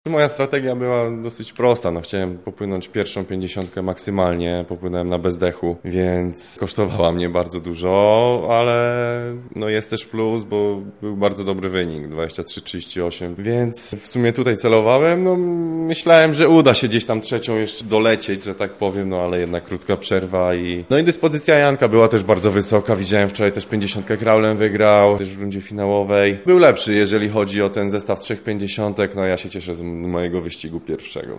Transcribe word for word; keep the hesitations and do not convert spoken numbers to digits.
Moja strategia była dosyć prosta. No, chciałem popłynąć pierwszą pięćdziesiątkę maksymalnie, popłynąłem na bezdechu, więc kosztowała mnie bardzo dużo, ale no jest też plus, bo był bardzo dobry wynik, dwadzieścia trzy trzydzieści osiem, więc w sumie tutaj celowałem. No, myślałem, że uda się gdzieś tam trzecią jeszcze dolecieć, że tak powiem, no ale jednak krótka przerwa i no i dyspozycja Janka była też bardzo wysoka. Widziałem wczoraj też pięćdziesiątkę kraulem wygrał, też w rundzie finałowej. Był lepszy, jeżeli chodzi o ten zestaw trzech pięćdziesiątek, no ja się cieszę z mojego wyścigu pierwszego.